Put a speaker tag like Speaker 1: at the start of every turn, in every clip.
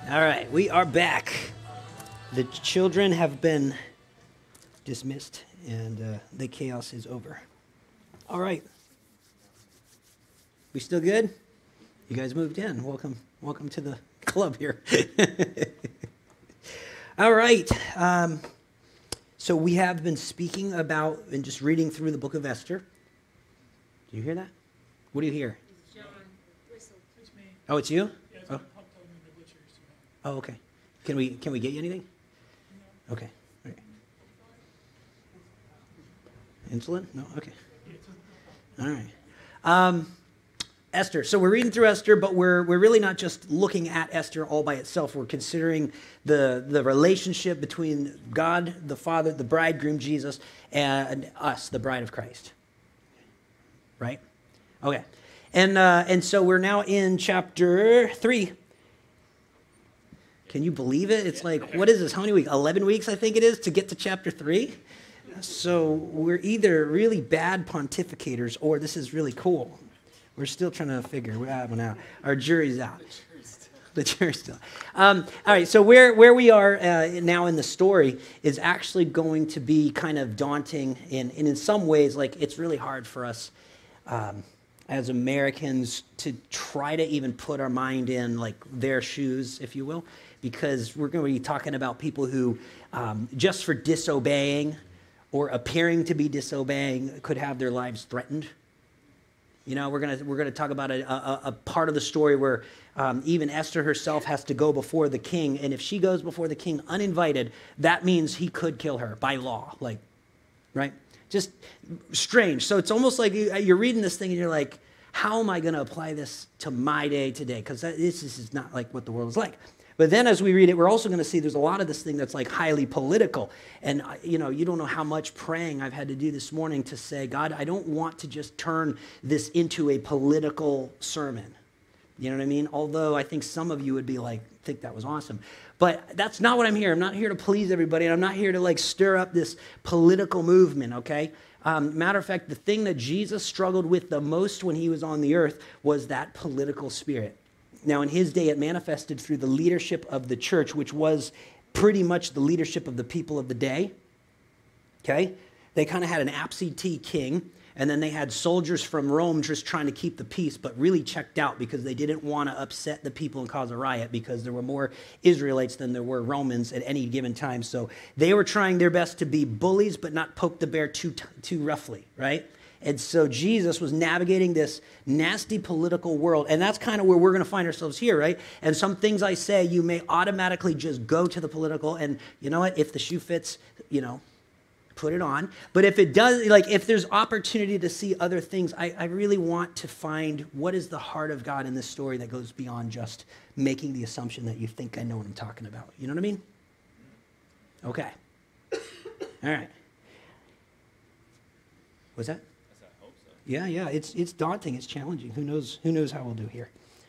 Speaker 1: All right, we are back. The children have been dismissed, and the chaos is over. All right. We still good? You guys moved in. Welcome to the club here. All right. So we have been speaking about and just reading through the book of Esther. Do you hear that? What do you hear?
Speaker 2: It's John Whistle. It's me.
Speaker 1: Oh, it's you?
Speaker 2: Yeah, it's
Speaker 1: Oh.
Speaker 2: been popped on in the butcher's.
Speaker 1: Oh, okay. Can we get you anything?
Speaker 2: No.
Speaker 1: Okay. All right. Insulin? No? Okay. All right. Esther. So we're reading through Esther, but we're really not just looking at Esther all by itself. We're considering the relationship between God, the Father, the bridegroom, Jesus, and us, the bride of Christ. Right? Okay. And so we're now in chapter 3. Can you believe it? It's like, what is this? How many weeks? 11 weeks, I think it is, to get to chapter 3. So we're either really bad pontificators or this is really cool. We're still trying to figure that one out. Our jury's out. The jury's still out. All right, so where we are now in the story is actually going to be kind of daunting. And in some ways, like, it's really hard for us as Americans to try to even put our mind in, like, their shoes, if you will, because we're going to be talking about people who, just for disobeying or appearing to be disobeying, could have their lives threatened. You know, we're gonna talk about a part of the story where even Esther herself has to go before the king, and if she goes before the king uninvited, that means he could kill her by law, like, right? Just strange. So it's almost like you're reading this thing and you're like, how am I going to apply this to my day today? Because this is not like what the world is like. But then as we read it, we're also going to see there's a lot of this thing that's like highly political. And, you know, you don't know how much praying I've had to do this morning to say, God, I don't want to just turn this into a political sermon. You know what I mean? Although I think some of you would be like, think that was awesome. But that's not what I'm here. I'm not here to please everybody. And I'm not here to like stir up this political movement, okay? Matter of fact, the thing that Jesus struggled with the most when he was on the earth was that political spirit. Now, in his day, it manifested through the leadership of the church, which was pretty much the leadership of the people of the day, okay? They kind of had an absentee king, and then they had soldiers from Rome just trying to keep the peace, but really checked out because they didn't want to upset the people and cause a riot because there were more Israelites than there were Romans at any given time. So they were trying their best to be bullies, but not poke the bear too roughly, right? And so Jesus was navigating this nasty political world, and that's kind of where we're going to find ourselves here, right? And some things I say, you may automatically just go to the political, and you know what? If the shoe fits, you know, put it on. But if it does, like if there's opportunity to see other things, I really want to find what is the heart of God in this story that goes beyond just making the assumption that you think I know what I'm talking about. You know what I mean? Okay. All right. What's that? Yeah, it's daunting, it's challenging. Who knows how we'll do here.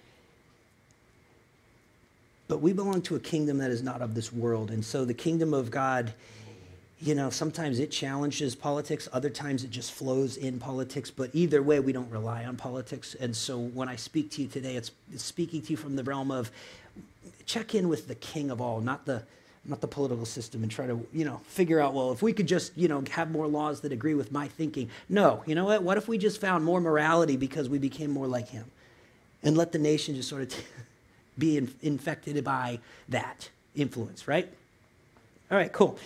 Speaker 1: But we belong to a kingdom that is not of this world. And so the kingdom of God, you know, sometimes it challenges politics, other times it just flows in politics, but either way, we don't rely on politics. And so when I speak to you today, it's speaking to you from the realm of check in with the king of all, not the political system, and try to, you know, figure out, well, if we could just, you know, have more laws that agree with my thinking. No, you know what? What if we just found more morality because we became more like him? And let the nation just sort of be infected by that influence, right? All right, cool.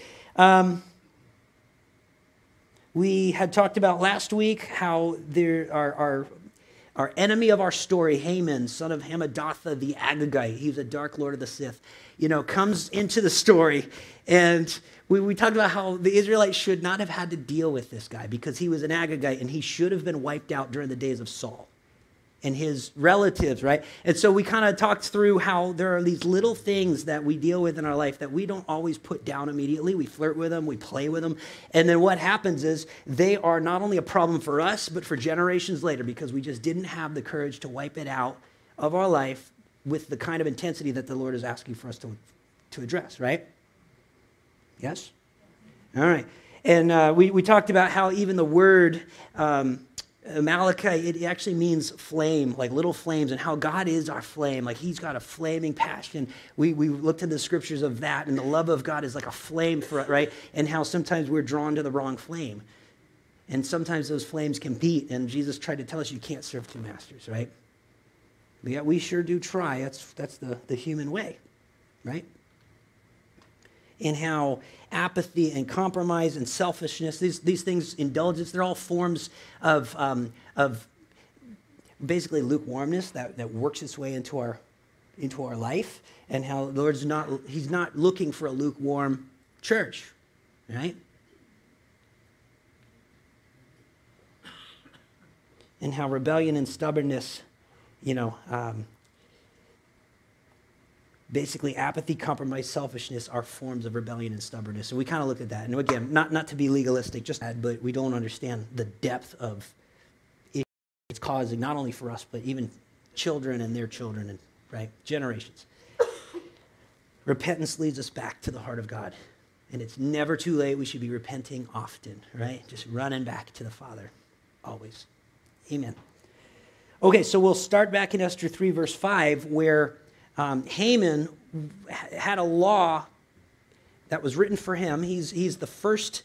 Speaker 1: We had talked about last week how there are our enemy of our story, Haman, son of Hammedatha the Agagite, he was a dark lord of the Sith, you know, comes into the story. And we talked about how the Israelites should not have had to deal with this guy because he was an Agagite and he should have been wiped out during the days of Saul and his relatives, right? And so we kind of talked through how there are these little things that we deal with in our life that we don't always put down immediately. We flirt with them, we play with them. And then what happens is they are not only a problem for us, but for generations later because we just didn't have the courage to wipe it out of our life with the kind of intensity that the Lord is asking for us to address, right? Yes? All right. And we talked about how even the word Amalekite, it actually means flame, like little flames, and how God is our flame. Like he's got a flaming passion. We looked at the scriptures of that, and the love of God is like a flame for it, right? And how sometimes we're drawn to the wrong flame. And sometimes those flames compete, and Jesus tried to tell us you can't serve two masters, right? But yet we sure do try. That's the human way, right? And how apathy and compromise and selfishness, these things, indulgence, they're all forms of basically lukewarmness that works its way into our life, and how the Lord's he's not looking for a lukewarm church, right? And how rebellion and stubbornness, basically apathy, compromise, selfishness are forms of rebellion and stubbornness. So we kind of looked at that. And again, not to be legalistic, just that, but we don't understand the depth of issues it's causing, not only for us, but even children and their children, and right, generations. Repentance leads us back to the heart of God. And it's never too late. We should be repenting often, right? Just running back to the Father, always. Amen. Okay, so we'll start back in Esther 3, verse 5, where Haman had a law that was written for him. He's the first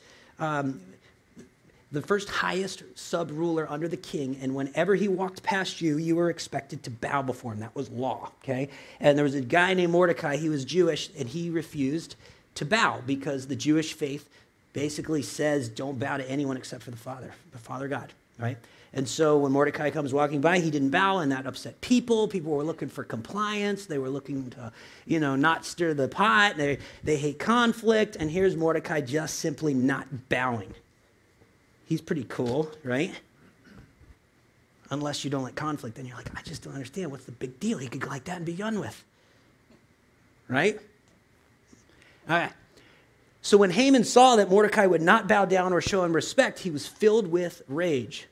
Speaker 1: highest sub-ruler under the king, and whenever he walked past you, you were expected to bow before him. That was law, okay? And there was a guy named Mordecai. He was Jewish, and he refused to bow because the Jewish faith basically says don't bow to anyone except for the Father God, right? And so when Mordecai comes walking by, he didn't bow, and that upset people. People were looking for compliance. They were looking to, not stir the pot. They hate conflict. And here's Mordecai just simply not bowing. He's pretty cool, right? Unless you don't like conflict, then you're like, I just don't understand. What's the big deal? He could go like that and be done with. Right? All right. So when Haman saw that Mordecai would not bow down or show him respect, he was filled with rage.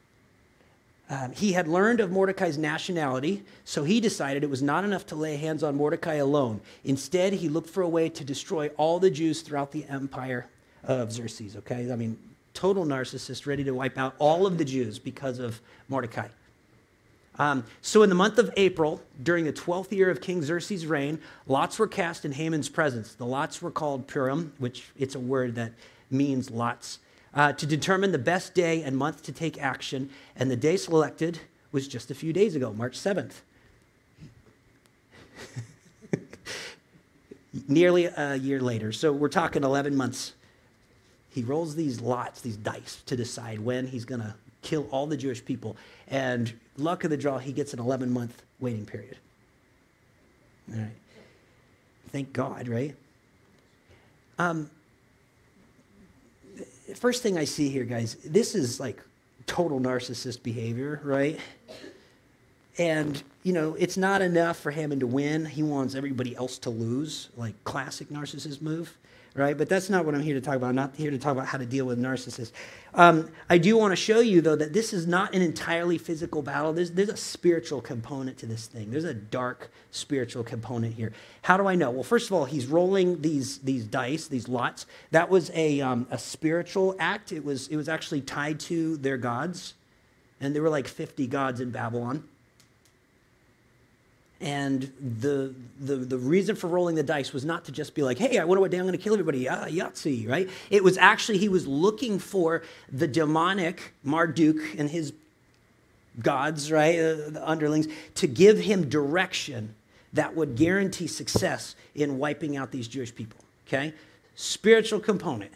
Speaker 1: He had learned of Mordecai's nationality, so he decided it was not enough to lay hands on Mordecai alone. Instead, he looked for a way to destroy all the Jews throughout the empire of Xerxes, okay? I mean, total narcissist, ready to wipe out all of the Jews because of Mordecai. So in the month of April, during the 12th year of King Xerxes' reign, lots were cast in Haman's presence. The lots were called Purim, which it's a word that means lots, to determine the best day and month to take action, and the day selected was just a few days ago, March 7th. Nearly a year later, so we're talking 11 months. He rolls these lots, these dice, to decide when he's going to kill all the Jewish people, and luck of the draw, he gets an 11-month waiting period. All right. Thank God, right? First thing I see here, guys, this is like total narcissist behavior, right? And, it's not enough for Haman to win. He wants everybody else to lose, like classic narcissist move, right? But that's not what I'm here to talk about. I'm not here to talk about how to deal with narcissists. I do want to show you, though, that this is not an entirely physical battle. There's a spiritual component to this thing. There's a dark spiritual component here. How do I know? Well, first of all, he's rolling these dice, these lots. That was a spiritual act. It was actually tied to their gods, and there were like 50 gods in Babylon. And the reason for rolling the dice was not to just be like, hey, I wonder what day I'm going to kill everybody. Yahtzee, right? It was actually, he was looking for the demonic Marduk and his gods, right, the underlings, to give him direction that would guarantee success in wiping out these Jewish people, okay? Spiritual component.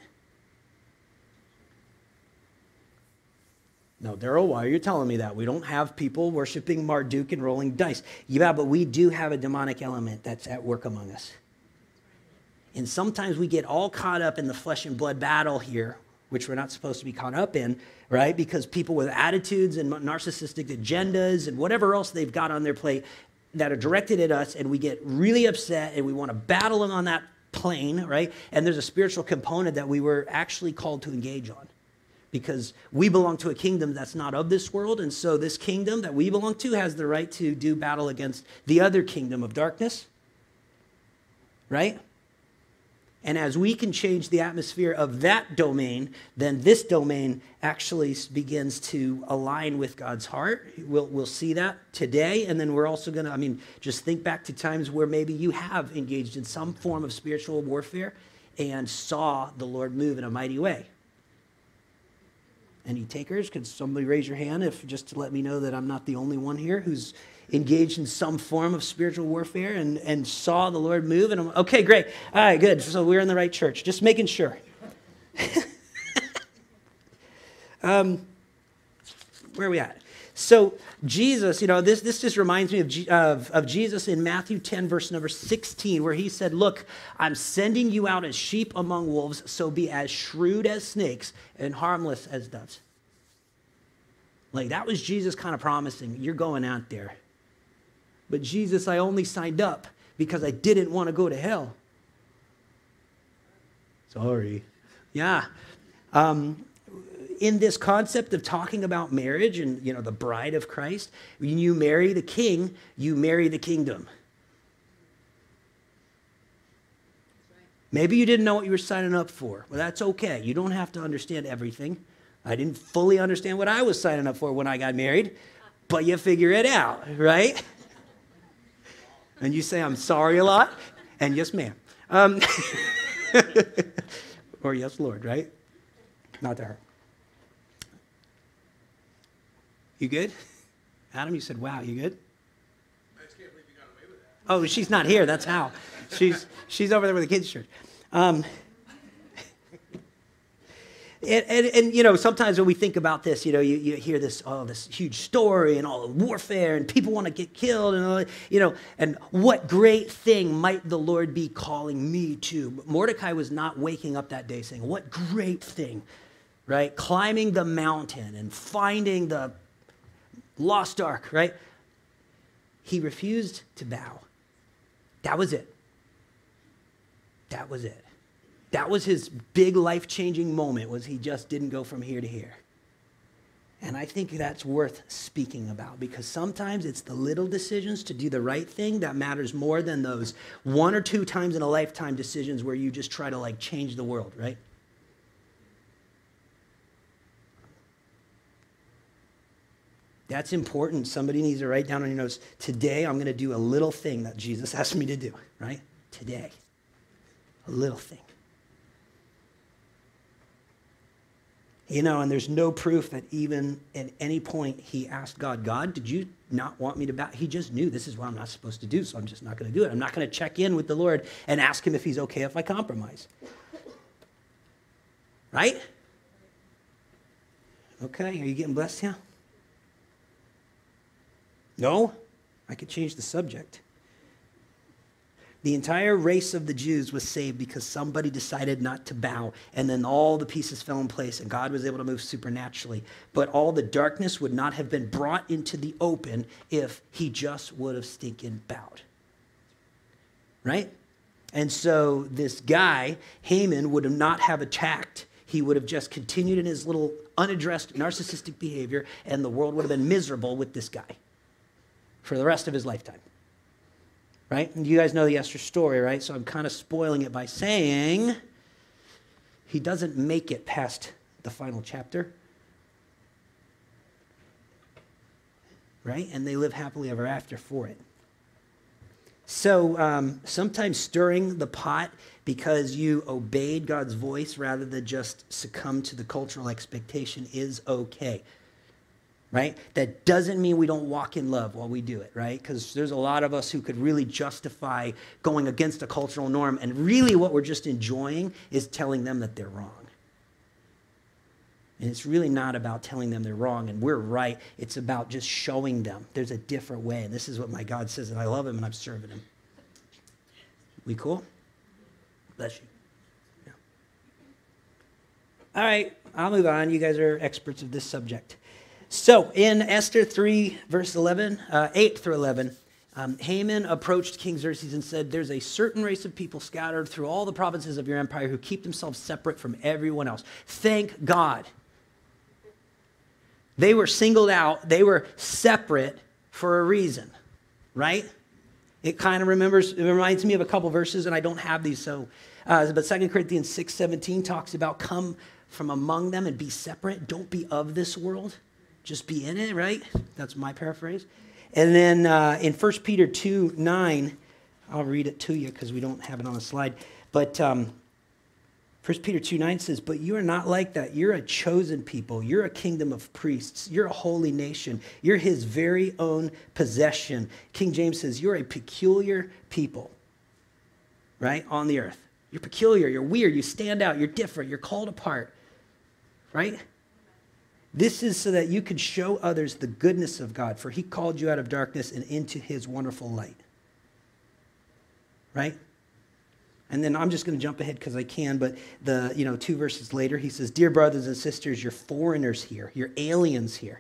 Speaker 1: No, Daryl, why are you telling me that? We don't have people worshiping Marduk and rolling dice. Yeah, but we do have a demonic element that's at work among us. And sometimes we get all caught up in the flesh and blood battle here, which we're not supposed to be caught up in, right? Because people with attitudes and narcissistic agendas and whatever else they've got on their plate that are directed at us, and we get really upset and we want to battle them on that plane, right? And there's a spiritual component that we were actually called to engage on, because we belong to a kingdom that's not of this world, and so this kingdom that we belong to has the right to do battle against the other kingdom of darkness, right? And as we can change the atmosphere of that domain, then this domain actually begins to align with God's heart. We'll see that today. And then we're also going to, just think back to times where maybe you have engaged in some form of spiritual warfare and saw the Lord move in a mighty way. Any takers? Could somebody raise your hand just to let me know that I'm not the only one here who's engaged in some form of spiritual warfare and saw the Lord move? And okay, great. All right, good. So we're in the right church. Just making sure. Where are we at? So Jesus, this just reminds me of Jesus in Matthew 10, verse number 16, where he said, look, I'm sending you out as sheep among wolves, so be as shrewd as snakes and harmless as doves. Like, that was Jesus kind of promising, you're going out there. But Jesus, I only signed up because I didn't want to go to hell. Sorry. Yeah. In this concept of talking about marriage and, the bride of Christ, when you marry the king, you marry the kingdom. Maybe you didn't know what you were signing up for. Well, that's okay. You don't have to understand everything. I didn't fully understand what I was signing up for when I got married, but you figure it out, right? And you say, I'm sorry a lot, and yes, ma'am. Or yes, Lord, right? Not to her. You good? Adam, you said, wow, you good?
Speaker 3: I just can't believe you got away with that.
Speaker 1: Oh, she's not here. That's how. She's over there with the kids' church. And sometimes when we think about this, you hear this huge story and all the warfare and people want to get killed and all, and what great thing might the Lord be calling me to? But Mordecai was not waking up that day saying, what great thing, right? Climbing the mountain and finding the lost ark, right? He refused to bow. That was it. That was it. That was his big life-changing moment, was he just didn't go from here to here. And I think that's worth speaking about, because sometimes it's the little decisions to do the right thing that matters more than those 1 or 2 times in a lifetime decisions where you just try to change the world, right? That's important. Somebody needs to write down on your notes, today I'm going to do a little thing that Jesus asked me to do, right? Today. A little thing. And there's no proof that even at any point he asked God, did you not want me to bow? He just knew this is what I'm not supposed to do, so I'm just not going to do it. I'm not going to check in with the Lord and ask him if he's okay if I compromise. Right? Okay, are you getting blessed now? No? I could change the subject. The entire race of the Jews was saved because somebody decided not to bow, and then all the pieces fell in place, and God was able to move supernaturally. But all the darkness would not have been brought into the open if he just would have stinking bowed. Right? And so this guy, Haman, would have not have attacked. He would have just continued in his little unaddressed narcissistic behavior, and the world would have been miserable with this guy for the rest of his lifetime. Right? And you guys know the Esther story, right? So I'm kind of spoiling it by saying he doesn't make it past the final chapter. Right? And they live happily ever after for it. So sometimes stirring the pot because you obeyed God's voice rather than just succumb to the cultural expectation is okay. Right? That doesn't mean we don't walk in love while we do it, right? Because there's a lot of us who could really justify going against a cultural norm, and really what we're just enjoying is telling them that they're wrong. And it's really not about telling them they're wrong and we're right. It's about just showing them there's a different way. And this is what my God says, and I love him and I'm serving him. We cool? Bless you. Yeah. All right, I'll move on. You guys are experts of this subject. So in Esther 3, verse 8 through 11, Haman approached King Xerxes and said, there's a certain race of people scattered through all the provinces of your empire who keep themselves separate from everyone else. Thank God. They were singled out. They were separate for a reason, right? It kind of reminds me of a couple verses, and I don't have these, but 2 Corinthians 6:17 talks about come from among them and be separate. Don't be of this world. Just be in it, right? That's my paraphrase. And then in 1 Peter 2:9, I'll read it to you because we don't have it on the slide. But 1 Peter 2:9 says, but you are not like that. You're a chosen people. You're a kingdom of priests. You're a holy nation. You're his very own possession. King James says, you're a peculiar people, right, on the earth. You're peculiar. You're weird. You stand out. You're different. You're called apart, right? This is so that you could show others the goodness of God, for he called you out of darkness and into his wonderful light, right? And then I'm just going to jump ahead because I can, but 2 verses later, he says, dear brothers and sisters, you're foreigners here. You're aliens here.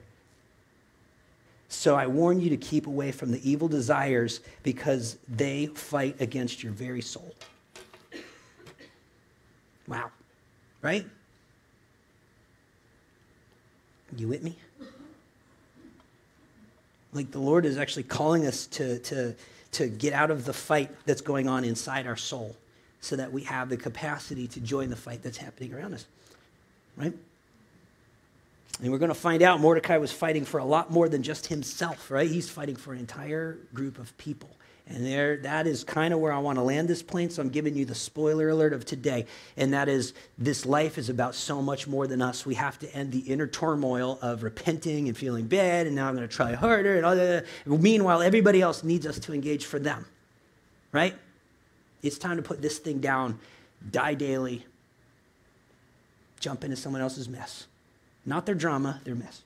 Speaker 1: So I warn you to keep away from the evil desires because they fight against your very soul. Wow. Right? You with me? Like the Lord is actually calling us to get out of the fight that's going on inside our soul, so that we have the capacity to join the fight that's happening around us, right? And we're going to find out Mordecai was fighting for a lot more than just himself, right? He's fighting for an entire group of people. And that is kind of where I want to land this plane, so I'm giving you the spoiler alert of today, and that is this life is about so much more than us. We have to end the inner turmoil of repenting and feeling bad, and now I'm going to try harder, and all that. Meanwhile, everybody else needs us to engage for them, right? It's time to put this thing down, die daily, jump into someone else's mess. Not their drama, their mess.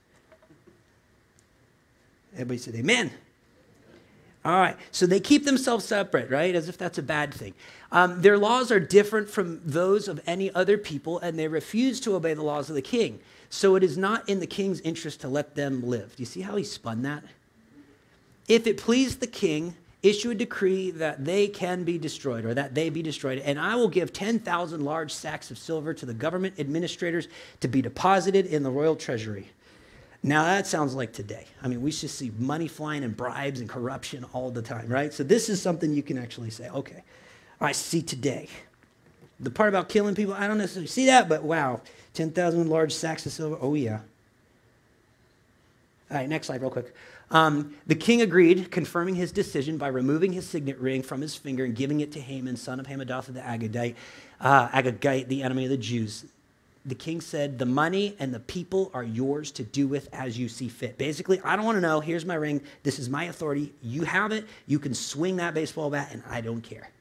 Speaker 1: Everybody said amen. All right, so they keep themselves separate, right, as if that's a bad thing. Their laws are different from those of any other people, and they refuse to obey the laws of the king. So it is not in the king's interest to let them live. Do you see how he spun that? If it pleased the king, issue a decree that they can be destroyed, or that they be destroyed, and I will give 10,000 large sacks of silver to the government administrators to be deposited in the royal treasury. Now that sounds like today. I mean, we should see money flying and bribes and corruption all the time, right? So this is something you can actually say, okay, I see today. The part about killing people, I don't necessarily see that, but wow, 10,000 large sacks of silver, oh yeah. All right, next slide real quick. The king agreed, confirming his decision by removing his signet ring from his finger and giving it to Haman, son of Hammedatha the Agagite, the enemy of the Jews. The king said, the money and the people are yours to do with as you see fit. Basically, I don't want to know. Here's my ring. This is my authority. You have it. You can swing that baseball bat, and I don't care.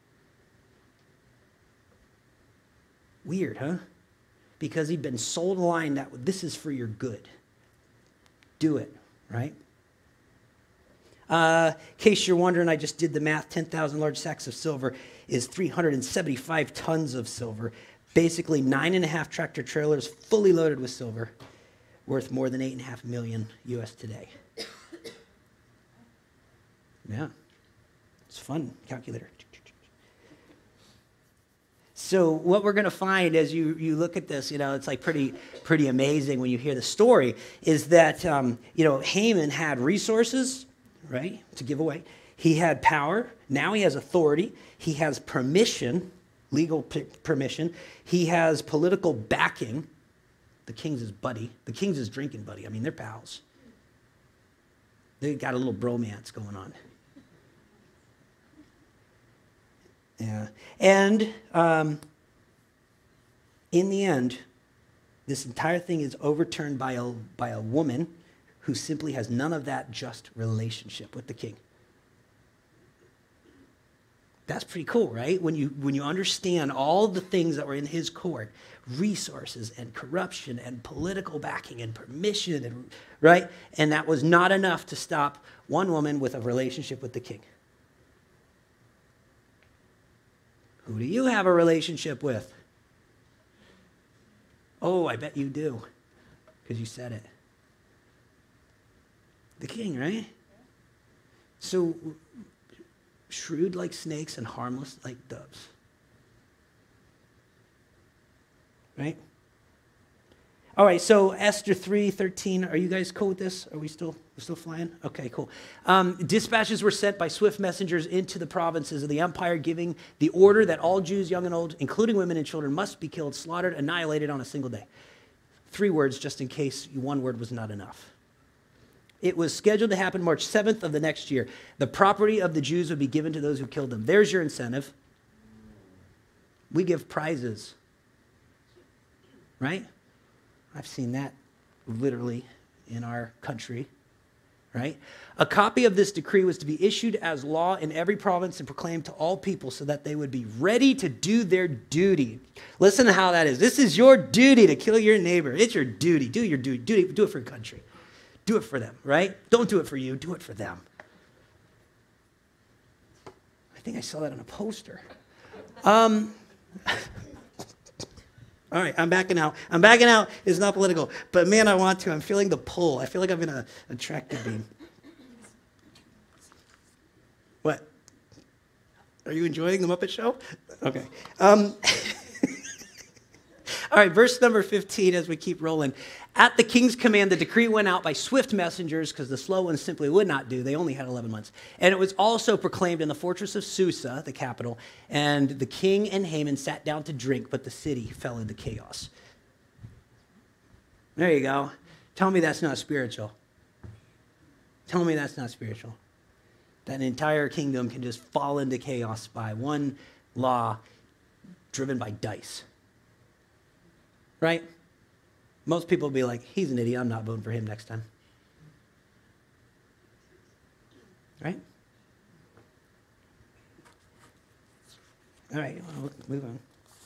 Speaker 1: Weird, huh? Because he'd been sold a line that this is for your good. Do it, right? In case you're wondering, I just did the math. 10,000 large sacks of silver is 375 tons of silver. Basically, 9.5 tractor trailers fully loaded with silver, worth more than 8.5 million US today. Yeah, it's fun, calculator. So what we're going to find as you look at this, it's like pretty amazing when you hear the story, is that, Haman had resources, right, to give away. He had power. Now he has authority. He has permission, legal permission. He has political backing. The king's his buddy. The king's his drinking buddy. I mean, they're pals. They got a little bromance going on. Yeah. And in the end, this entire thing is overturned by a woman who simply has none of that just relationship with the king. That's pretty cool, right? When you understand all the things that were in his court, resources and corruption and political backing and permission, and right? And that was not enough to stop one woman with a relationship with the king. Who do you have a relationship with? Oh, I bet you do, because you said it. The king, right? So, shrewd like snakes and harmless like doves. Right? All right, so Esther 3:13. Are you guys cool with this? Are we still flying? Okay, cool. Dispatches were sent by swift messengers into the provinces of the empire, giving the order that all Jews, young and old, including women and children, must be killed, slaughtered, annihilated on a single day. 3 words, just in case 1 word was not enough. It was scheduled to happen March 7th of the next year. The property of the Jews would be given to those who killed them. There's your incentive. We give prizes, right? I've seen that literally in our country, right? A copy of this decree was to be issued as law in every province and proclaimed to all people so that they would be ready to do their duty. Listen to how that is. This is your duty to kill your neighbor. It's your duty. Do your duty. Do it for your country. Do it for them, right? Don't do it for you. Do it for them. I think I saw that on a poster. All right, I'm backing out. It's not political. But man, I want to. I'm feeling the pull. I feel like I'm in a attractive beam. What? Are you enjoying the Muppet Show? Okay. All right, verse number 15 as we keep rolling. At the king's command, the decree went out by swift messengers because the slow ones simply would not do. They only had 11 months. And it was also proclaimed in the fortress of Susa, the capital, and the king and Haman sat down to drink, but the city fell into chaos. There you go. Tell me that's not spiritual. Tell me that's not spiritual. That an entire kingdom can just fall into chaos by one law driven by dice. Right? Most people will be like, he's an idiot, I'm not voting for him next time. Right? All right, well, move on.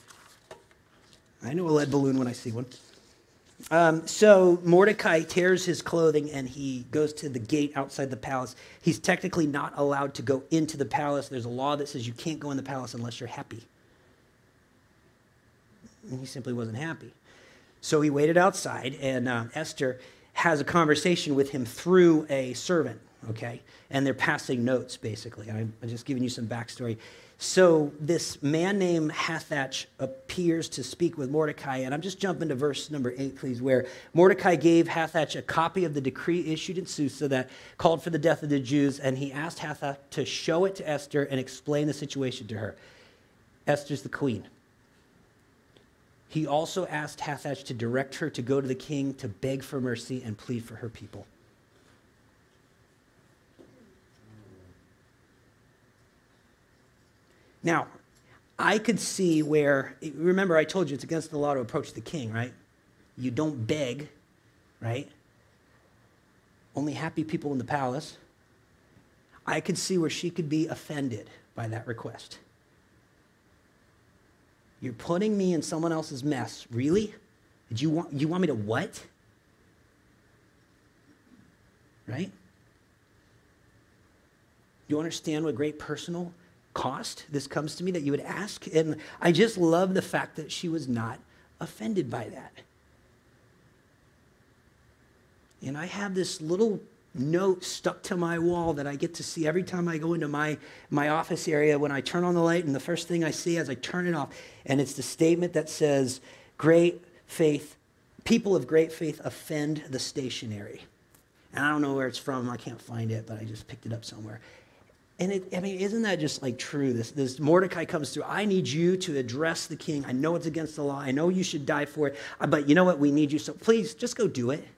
Speaker 1: I know a lead balloon when I see one. So Mordecai tears his clothing and he goes to the gate outside the palace. He's technically not allowed to go into the palace. There's a law that says you can't go in the palace unless you're happy. And he simply wasn't happy. So he waited outside, and Esther has a conversation with him through a servant, okay? And they're passing notes, basically. I'm just giving you some backstory. So this man named Hathach appears to speak with Mordecai, and I'm just jumping to verse number 8, please, where Mordecai gave Hathach a copy of the decree issued in Susa that called for the death of the Jews, and he asked Hathach to show it to Esther and explain the situation to her. Esther's the queen. He also asked Hathach to direct her to go to the king to beg for mercy and plead for her people. Now, I could see where, remember I told you it's against the law to approach the king, right? You don't beg, right? Only happy people in the palace. I could see where she could be offended by that request. You're putting me in someone else's mess. Really? You want me to what? Right? You understand what great personal cost this comes to me that you would ask? And I just love the fact that she was not offended by that. And I have this little note stuck to my wall that I get to see every time I go into my office area when I turn on the light, and the first thing I see as I turn it off, and it's the statement that says, great faith, people of great faith offend the stationary. And I don't know where it's from, I can't find it, but I just picked it up somewhere. And isn't that just like true? This Mordecai comes through, I need you to address the king. I know it's against the law, I know you should die for it, but you know what, we need you, so please, just go do it.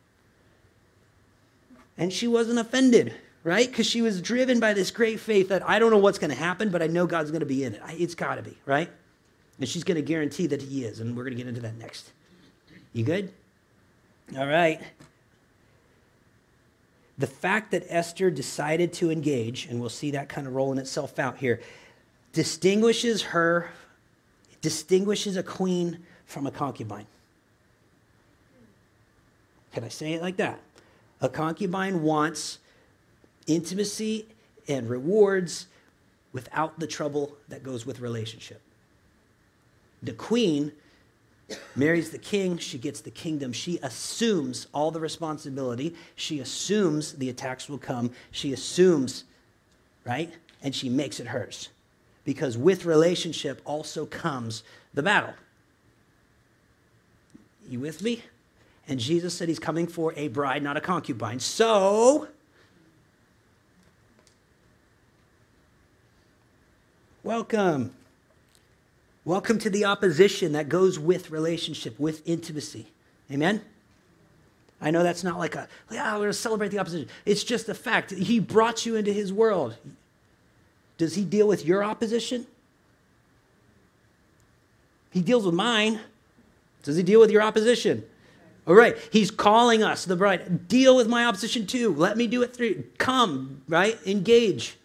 Speaker 1: And she wasn't offended, right? Because she was driven by this great faith that I don't know what's going to happen, but I know God's going to be in it. It's got to be, right? And she's going to guarantee that he is, and we're going to get into that next. You good? All right. The fact that Esther decided to engage, and we'll see that kind of rolling itself out here, distinguishes a queen from a concubine. Can I say it like that? A concubine wants intimacy and rewards without the trouble that goes with relationship. The queen marries the king, she gets the kingdom. She assumes all the responsibility. She assumes the attacks will come. She assumes, right? And she makes it hers. Because with relationship also comes the battle. You with me? And Jesus said he's coming for a bride, not a concubine. So, welcome. Welcome to the opposition that goes with relationship, with intimacy. Amen? I know that's not like we're going to celebrate the opposition. It's just a fact. He brought you into his world. Does he deal with your opposition? He deals with mine. Does he deal with your opposition? All right. He's calling us, the bride. Deal with my opposition too. Let me do it through. Come, right? Engage.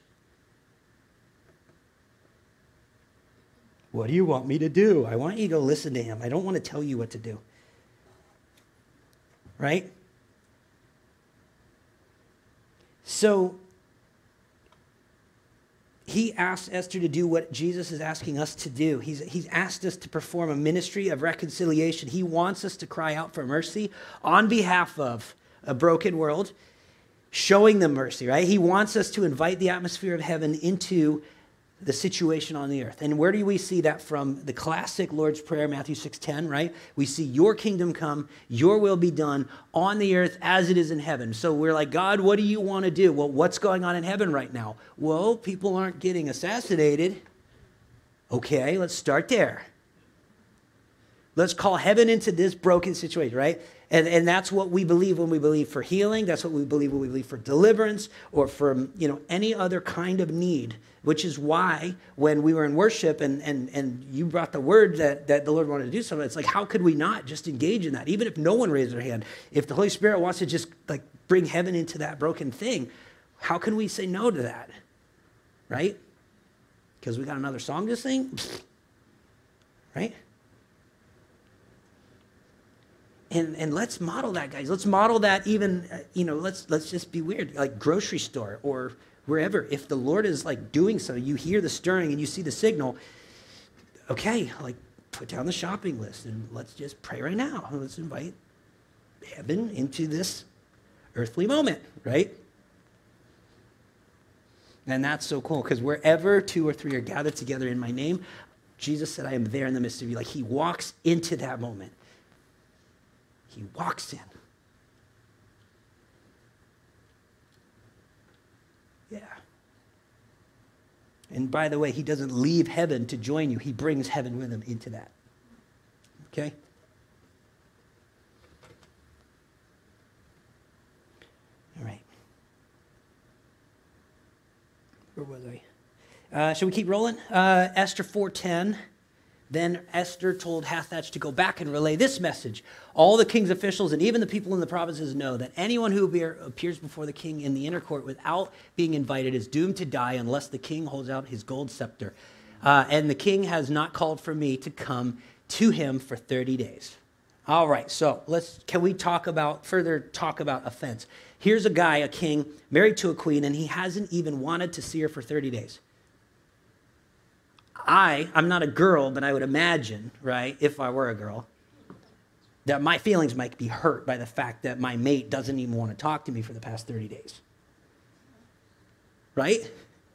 Speaker 1: What do you want me to do? I want you to go listen to him. I don't want to tell you what to do. Right? So, he asked Esther to do what Jesus is asking us to do. He's asked us to perform a ministry of reconciliation. He wants us to cry out for mercy on behalf of a broken world, showing them mercy, right? He wants us to invite the atmosphere of heaven into the situation on the earth. And where do we see that from? The classic Lord's Prayer, Matthew 6:10, right? We see your kingdom come, your will be done on the earth as it is in heaven. So we're like, God, what do you want to do? Well, what's going on in heaven right now? Well, people aren't getting assassinated. Okay, let's start there. Let's call heaven into this broken situation, right? And that's what we believe when we believe for healing. That's what we believe when we believe for deliverance or for, any other kind of need, which is why when we were in worship and you brought the word that the Lord wanted to do something, it's like, how could we not just engage in that? Even if no one raised their hand, if the Holy Spirit wants to just like bring heaven into that broken thing, how can we say no to that? Right? Because we got another song to sing? Right? And let's model that, guys. Let's model that even, let's just be weird, like grocery store or wherever. If the Lord is like doing something, you hear the stirring and you see the signal, okay, like put down the shopping list and let's just pray right now. Let's invite heaven into this earthly moment, right? And that's so cool because wherever 2 or 3 are gathered together in my name, Jesus said, I am there in the midst of you. Like he walks into that moment. He walks in. Yeah. And by the way, he doesn't leave heaven to join you. He brings heaven with him into that. Okay? All right. Where was I? Shall we keep rolling? Esther 4:10. Then Esther told Hathach to go back and relay this message. All the king's officials and even the people in the provinces know that anyone who appears before the king in the inner court without being invited is doomed to die unless the king holds out his gold scepter. And the king has not called for me to come to him for 30 days. All right, so can we further talk about offense? Here's a guy, a king, married to a queen, and he hasn't even wanted to see her for 30 days. I'm not a girl, but I would imagine, right, if I were a girl, that my feelings might be hurt by the fact that my mate doesn't even want to talk to me for the past 30 days. Right?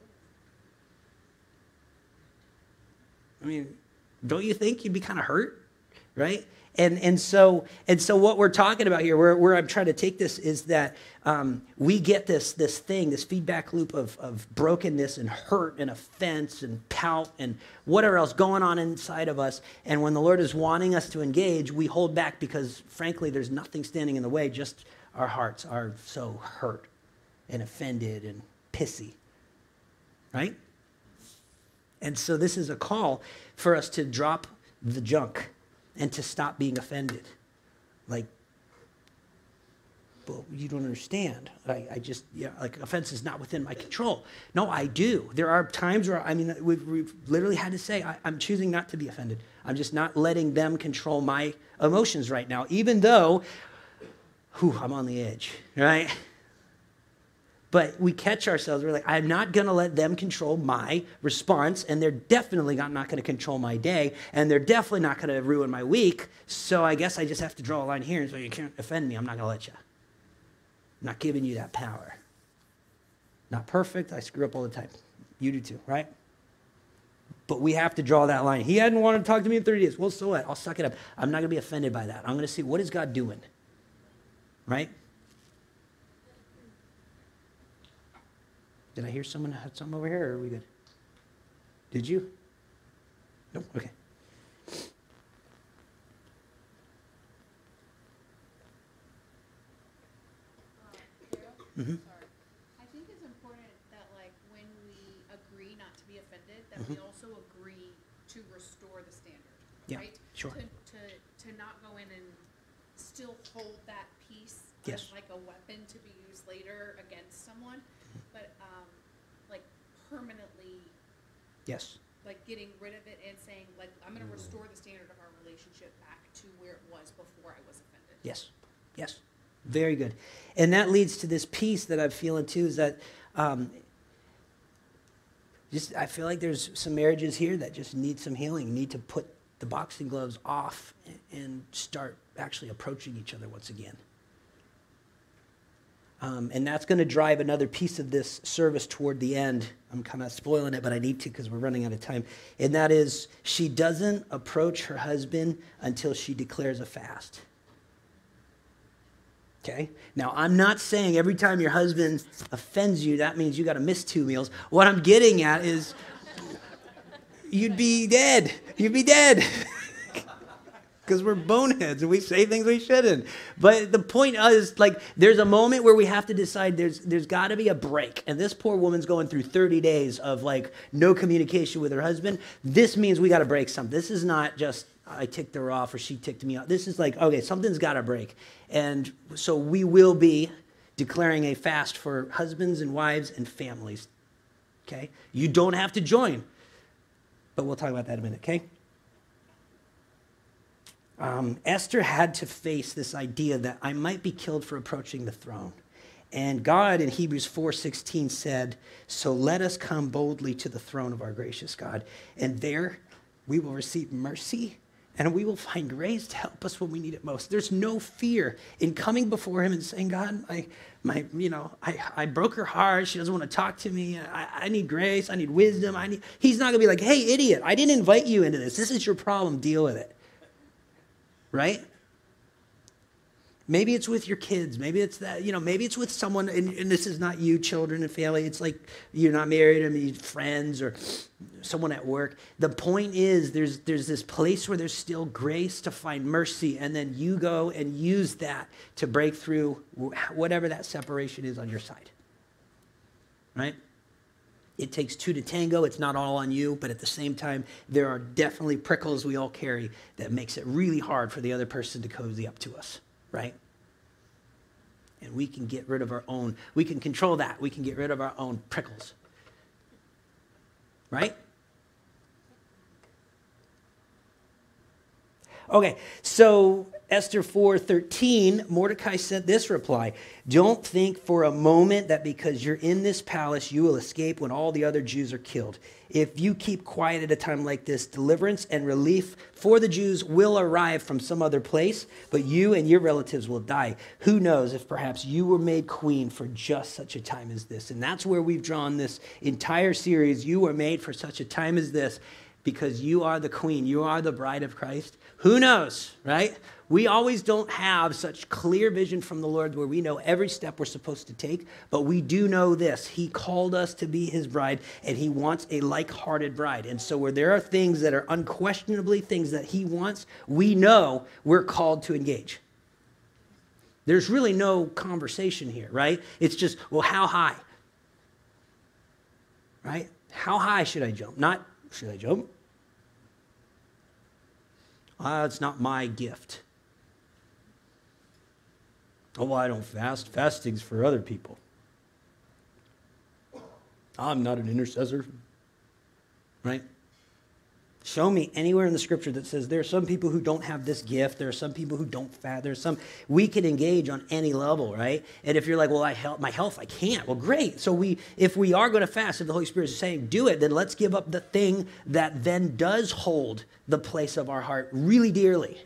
Speaker 1: I mean, don't you think you'd be kind of hurt? Right? And so what we're talking about here, where I'm trying to take this is that we get this feedback loop of brokenness and hurt and offense and pout and whatever else going on inside of us. And when the Lord is wanting us to engage, we hold back because, frankly, there's nothing standing in the way. Just our hearts are so hurt and offended and pissy, right? And so this is a call for us to drop the junk and to stop being offended. Like, well, you don't understand. Like offense is not within my control. No, I do. There are times where, we've literally had to say, I'm choosing not to be offended. I'm just not letting them control my emotions right now, even though, I'm on the edge, right? But we catch ourselves, we're like, I'm not going to let them control my response, and they're definitely not going to control my day, and they're definitely not going to ruin my week, so I guess I just have to draw a line here and say, you can't offend me, I'm not going to let you. I'm not giving you that power. Not perfect, I screw up all the time. You do too, right? But we have to draw that line. He hadn't wanted to talk to me in 30 days. Well, so what? I'll suck it up. I'm not going to be offended by that. I'm going to see, what is God doing? right? Did I hear someone had something over here, or are we good? Did you? No? Okay. Mm-hmm.
Speaker 4: Sorry. I think it's important that, like, when we agree not to be offended, that we also agree to restore the standard,
Speaker 1: Yeah,
Speaker 4: right?
Speaker 1: sure.
Speaker 4: To not go in and still hold that piece
Speaker 1: Yes.
Speaker 4: as like a weapon to be used later against someone, but like permanently,
Speaker 1: Yes.
Speaker 4: like getting rid of it and saying, like, I'm going to restore the standard of our relationship back to where it was before I was offended.
Speaker 1: Yes. Yes. Very good. And that leads to this piece that I'm feeling too, is that I feel like there's some marriages here that just need some healing, need to put the boxing gloves off and start actually approaching each other once again. And that's going to drive another piece of this service toward the end. I'm kind of spoiling it, but I need to because we're running out of time. And that is, she doesn't approach her husband until she declares a fast. Okay? Now, I'm not saying every time your husband offends you, that means you got to miss 2 meals. What I'm getting at is you'd be dead. You'd be dead. Because we're boneheads and we say things we shouldn't. But the point is, like, there's a moment where we have to decide there's got to be a break. And this poor woman's going through 30 days of, like, no communication with her husband. This means we got to break something. This is not just I ticked her off or she ticked me off. This is like, okay, something's got to break. And so we will be declaring a fast for husbands and wives and families. Okay? You don't have to join. But we'll talk about that in a minute, okay? Esther had to face this idea that I might be killed for approaching the throne. And God in Hebrews 4:16 said, so let us come boldly to the throne of our gracious God. And there we will receive mercy and we will find grace to help us when we need it most. There's no fear in coming before him and saying, God, I broke her heart. She doesn't want to talk to me. I need grace. I need wisdom. He's not going to be like, hey, idiot, I didn't invite you into this. This is your problem. Deal with it. Right? Maybe it's with your kids. Maybe it's that, maybe it's with someone, and this is not you, children and family. It's like you're not married, friends or someone at work. The point is there's this place where there's still grace to find mercy, and then you go and use that to break through whatever that separation is on your side. Right? It takes 2 to tango. It's not all on you, but at the same time, there are definitely prickles we all carry that makes it really hard for the other person to cozy up to us, right? And we can get rid of our own, we can control that. We can get rid of our own prickles, right? Okay, so Esther 4:13, Mordecai sent this reply. Don't think for a moment that because you're in this palace, you will escape when all the other Jews are killed. If you keep quiet at a time like this, deliverance and relief for the Jews will arrive from some other place, but you and your relatives will die. Who knows if perhaps you were made queen for just such a time as this? And that's where we've drawn this entire series. You were made for such a time as this because you are the queen. You are the bride of Christ. Who knows, right? We always don't have such clear vision from the Lord where we know every step we're supposed to take, but we do know this. He called us to be his bride, and he wants a like-hearted bride. And so where there are things that are unquestionably things that he wants, we know we're called to engage. There's really no conversation here, right? It's just, well, how high? Right? How high should I jump? Not, should I jump? It's not my gift. Oh, well, I don't fast. Fasting's for other people. I'm not an intercessor. Right? Show me anywhere in the scripture that says there are some people who don't have this gift. There are some people who don't fast. There's some, we can engage on any level, right? And if you're like, well, my health, I can't. Well, great. So if we are going to fast, if the Holy Spirit is saying do it, then let's give up the thing that then does hold the place of our heart really dearly.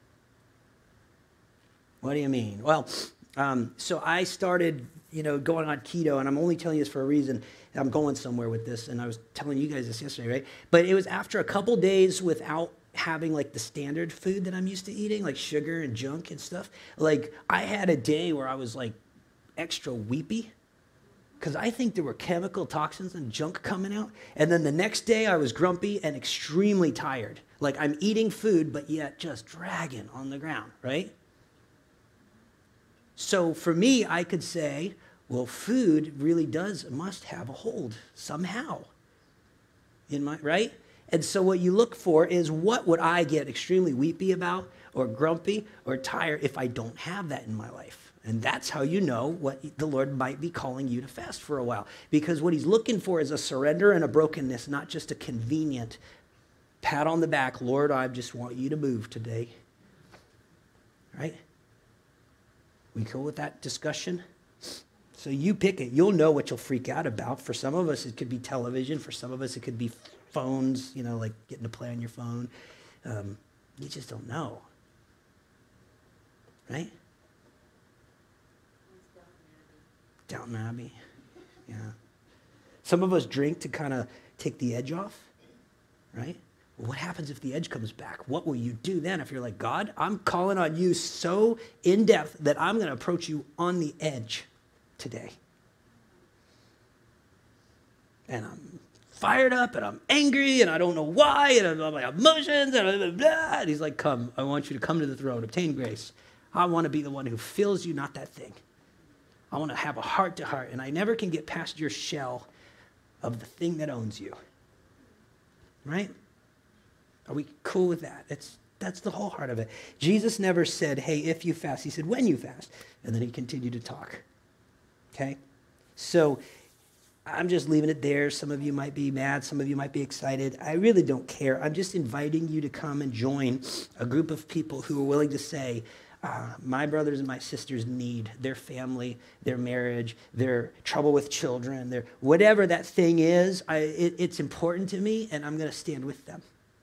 Speaker 1: What do you mean? Well, so I started, going on keto, and I'm only telling you this for a reason. I'm going somewhere with this, and I was telling you guys this yesterday, right? But it was after a couple days without having like the standard food that I'm used to eating, like sugar and junk and stuff. Like I had a day where I was like extra weepy because I think there were chemical toxins and junk coming out. And then the next day I was grumpy and extremely tired. Like I'm eating food, but yet just dragging on the ground, right? So for me, I could say, well, food really must have a hold somehow right? And so what you look for is, what would I get extremely weepy about or grumpy or tired if I don't have that in my life? And that's how you know what the Lord might be calling you to fast for a while. Because what he's looking for is a surrender and a brokenness, not just a convenient pat on the back. Lord, I just want you to move today. Right? We cool with that discussion? So you pick it. You'll know what you'll freak out about. For some of us, it could be television. For some of us, it could be phones, like getting to play on your phone. You just don't know. Right? Downton Abbey. Yeah. Some of us drink to kind of take the edge off. Right? Well, what happens if the edge comes back? What will you do then if you're like, God, I'm calling on you so in depth that I'm going to approach you on the edge today. And I'm fired up and I'm angry and I don't know why and I'm my emotions and blah, blah, blah. And he's like, come, I want you to come to the throne, obtain grace. I want to be the one who fills you, not that thing. I want to have a heart to heart, and I never can get past your shell of the thing that owns you. Right? Are we cool with that? That's the whole heart of it. Jesus never said, hey, if you fast. He said, when you fast. And then he continued to talk. Okay? So I'm just leaving it there. Some of you might be mad. Some of you might be excited. I really don't care. I'm just inviting you to come and join a group of people who are willing to say, my brothers and my sisters need their family, their marriage, their trouble with children, their whatever that thing is. It's important to me, and I'm going to stand with them.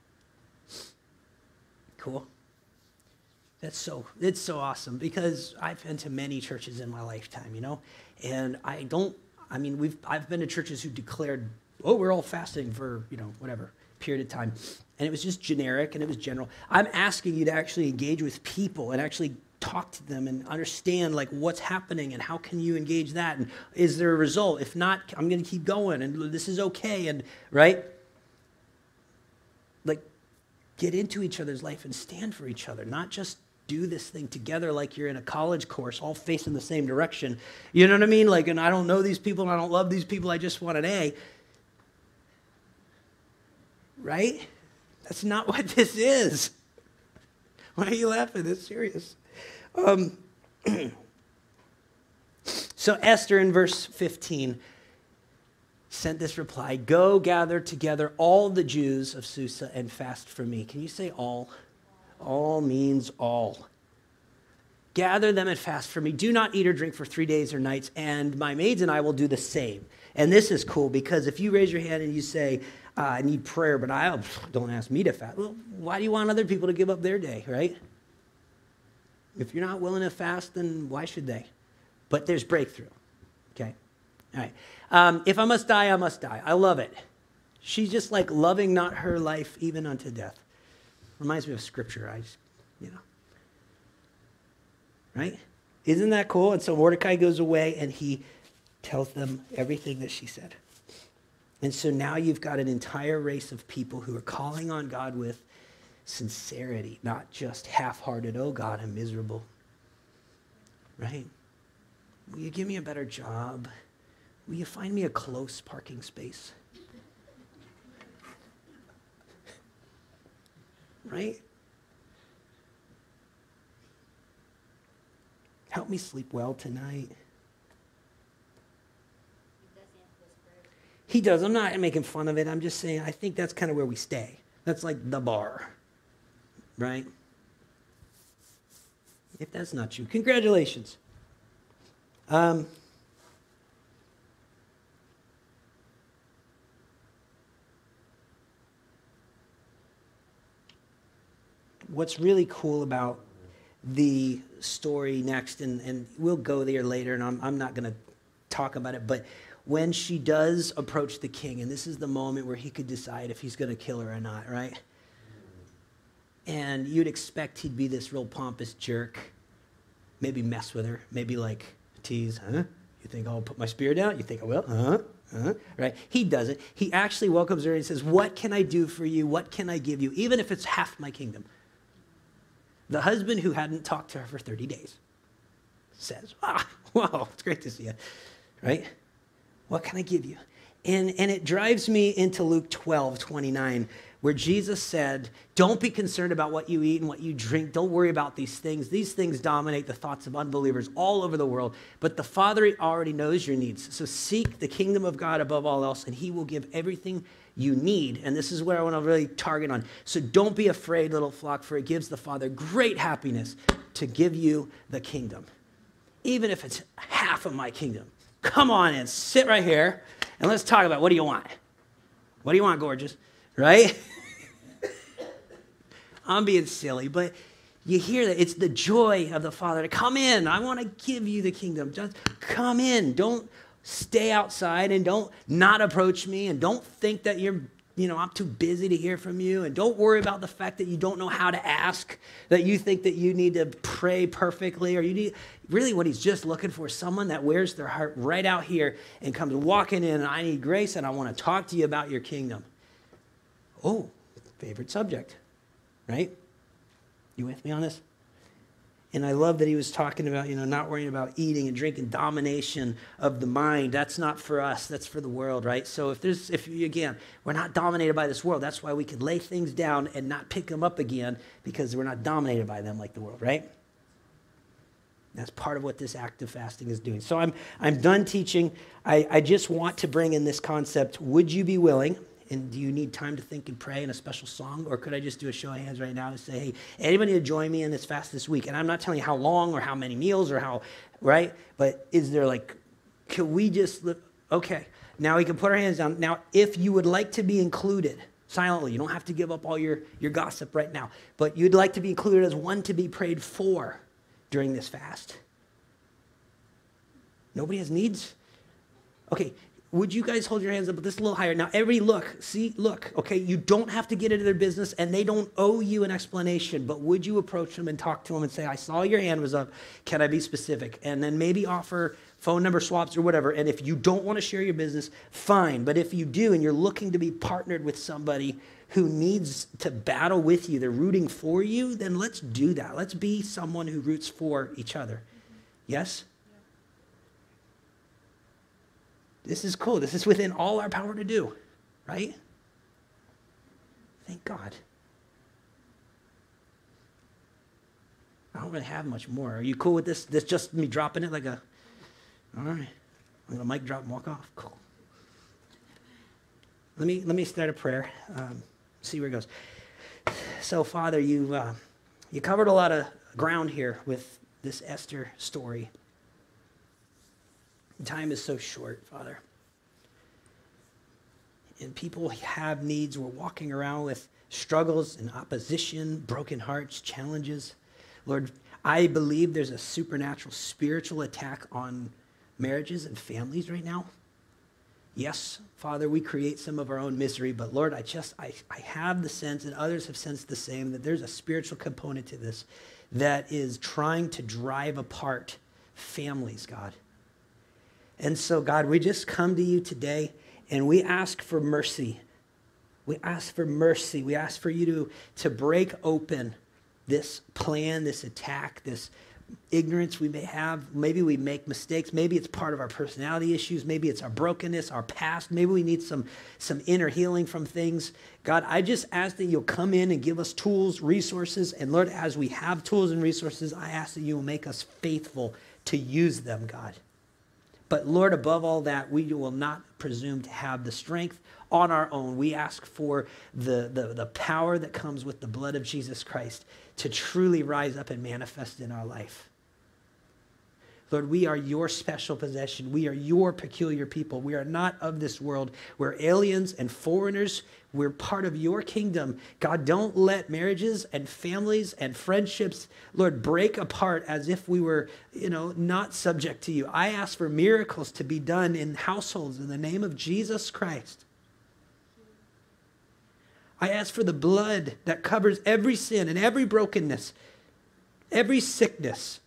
Speaker 1: Cool. It's so awesome, because I've been to many churches in my lifetime, and I've been to churches who declared, we're all fasting for, whatever period of time. And it was just generic and it was general. I'm asking you to actually engage with people and actually talk to them and understand like what's happening and how can you engage that, and is there a result? If not, I'm going to keep going and this is okay, and right? Like, get into each other's life and stand for each other, not just do this thing together like you're in a college course, all facing the same direction. You know what I mean? Like, and I don't know these people and I don't love these people, I just want an A. Right? That's not what this is. Why are you laughing? It's serious. So Esther in verse 15 sent this reply, go gather together all the Jews of Susa and fast for me. Can you say all? All means all. Gather them and fast for me. Do not eat or drink for 3 days or nights, and my maids and I will do the same. And this is cool, because if you raise your hand and you say, I need prayer, but don't ask me to fast. Well, why do you want other people to give up their day, right? If you're not willing to fast, then why should they? But there's breakthrough, okay? All right. If I must die, I must die. I love it. She's just like loving not her life even unto death. Reminds me of scripture. Right? Isn't that cool? And so Mordecai goes away and he tells them everything that she said. And so now you've got an entire race of people who are calling on God with sincerity, not just half-hearted, oh God, I'm miserable. Right? Will you give me a better job? Will you find me a close parking space? Right? Help me sleep well tonight. He does. I'm not making fun of it. I'm just saying I think that's kind of where we stay. That's like the bar. Right? If that's not you, congratulations. What's really cool about the story next, and we'll go there later, and I'm not going to talk about it, but when she does approach the king, and this is the moment where he could decide if he's going to kill her or not, right? And you'd expect he'd be this real pompous jerk, maybe mess with her, maybe like tease, huh? You think I'll put my spear down? You think I will? Right? He doesn't. He actually welcomes her and says, what can I do for you? What can I give you? Even if it's half my kingdom. The husband who hadn't talked to her for 30 days says, wow, it's great to see you, right? What can I give you? And it drives me into Luke 12:29, where Jesus said, don't be concerned about what you eat and what you drink. Don't worry about these things. These things dominate the thoughts of unbelievers all over the world. But the Father already knows your needs. So seek the kingdom of God above all else, and he will give everything you need. And this is where I want to really target on. So don't be afraid, little flock, for it gives the Father great happiness to give you the kingdom. Even if it's half of my kingdom. Come on and sit right here, and let's talk about what do you want? What do you want, gorgeous? Right? I'm being silly, but you hear that. It's the joy of the Father to come in. I want to give you the kingdom. Just come in. Don't stay outside, and don't not approach me, and don't think that I'm too busy to hear from you, and don't worry about the fact that you don't know how to ask, that you think that you need to pray perfectly, or you need, really what he's just looking for is someone that wears their heart right out here and comes walking in, and I need grace, and I want to talk to you about your kingdom. Oh, favorite subject, right? You with me on this? And I love that he was talking about, not worrying about eating and drinking, domination of the mind. That's not for us. That's for the world, right? So again, we're not dominated by this world. That's why we can lay things down and not pick them up again, because we're not dominated by them like the world, right? That's part of what this active fasting is doing. So I'm done teaching. I just want to bring in this concept. Would you be willing? And do you need time to think and pray in a special song? Or could I just do a show of hands right now to say, hey, anybody to join me in this fast this week? And I'm not telling you how long or how many meals or how, right? But is there could we just, okay. Now we can put our hands down. Now, if you would like to be included silently, you don't have to give up all your gossip right now, but you'd like to be included as one to be prayed for during this fast. Nobody has needs? Okay. Would you guys hold your hands up this a little higher? Now, everybody look, okay? You don't have to get into their business, and they don't owe you an explanation, but would you approach them and talk to them and say, I saw your hand was up. Can I be specific? And then maybe offer phone number swaps or whatever. And if you don't want to share your business, fine. But if you do, and you're looking to be partnered with somebody who needs to battle with you, they're rooting for you, then let's do that. Let's be someone who roots for each other. Yes? This is cool. This is within all our power to do, right? Thank God. I don't really have much more. Are you cool with this? This just me dropping it all right. I'm going to mic drop and walk off. Cool. Let me start a prayer. See where it goes. So, Father, you covered a lot of ground here with this Esther story. Time is so short, Father. And people have needs. We're walking around with struggles and opposition, broken hearts, challenges. Lord, I believe there's a supernatural spiritual attack on marriages and families right now. Yes, Father, we create some of our own misery, but Lord, I have the sense, and others have sensed the same, that there's a spiritual component to this that is trying to drive apart families, God. And so, God, we just come to you today, and we ask for mercy. We ask for mercy. We ask for you to break open this plan, this attack, this ignorance we may have. Maybe we make mistakes. Maybe it's part of our personality issues. Maybe it's our brokenness, our past. Maybe we need some inner healing from things. God, I just ask that you'll come in and give us tools, resources. And Lord, as we have tools and resources, I ask that you will make us faithful to use them, God. But Lord, above all that, we will not presume to have the strength on our own. We ask for the power that comes with the blood of Jesus Christ to truly rise up and manifest in our life. Lord, we are your special possession. We are your peculiar people. We are not of this world. We're aliens and foreigners. We're part of your kingdom. God, don't let marriages and families and friendships, Lord, break apart as if we were, not subject to you. I ask for miracles to be done in households in the name of Jesus Christ. I ask for the blood that covers every sin and every brokenness, every sickness.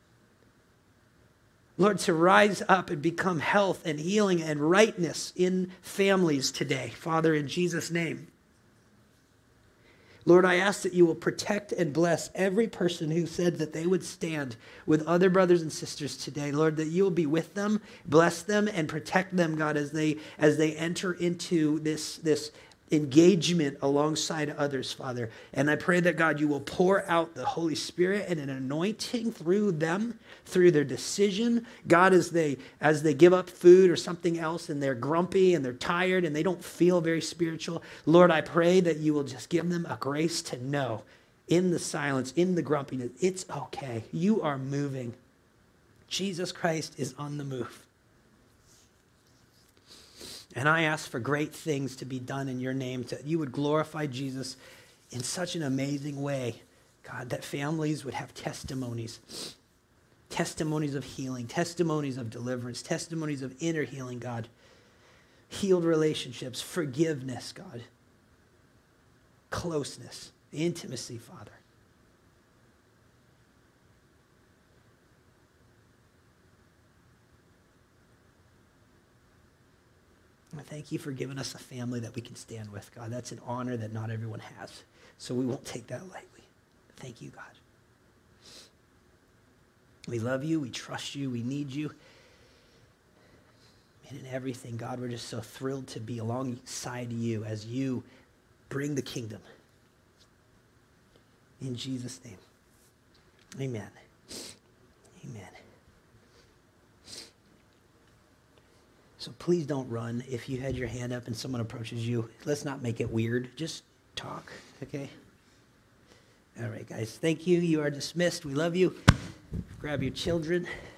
Speaker 1: Lord, to rise up and become health and healing and rightness in families today. Father, in Jesus' name. Lord, I ask that you will protect and bless every person who said that they would stand with other brothers and sisters today. Lord, that you will be with them, bless them, and protect them, God, as they enter into this engagement alongside others, Father. And I pray that, God, you will pour out the Holy Spirit and an anointing through them, through their decision. God, as they give up food or something else and they're grumpy and they're tired and they don't feel very spiritual, Lord, I pray that you will just give them a grace to know in the silence, in the grumpiness, it's okay. You are moving. Jesus Christ is on the move. And I ask for great things to be done in your name, that you would glorify Jesus in such an amazing way, God, that families would have testimonies of healing, testimonies of deliverance, testimonies of inner healing, God, healed relationships, forgiveness, God, closeness, intimacy, Father. I thank you for giving us a family that we can stand with, God. That's an honor that not everyone has. So we won't take that lightly. Thank you, God. We love you. We trust you. We need you. And in everything, God, we're just so thrilled to be alongside you as you bring the kingdom. In Jesus' name. Amen. Amen. So please don't run. If you had your hand up and someone approaches you, let's not make it weird. Just talk, okay? All right, guys. Thank you. You are dismissed. We love you. Grab your children.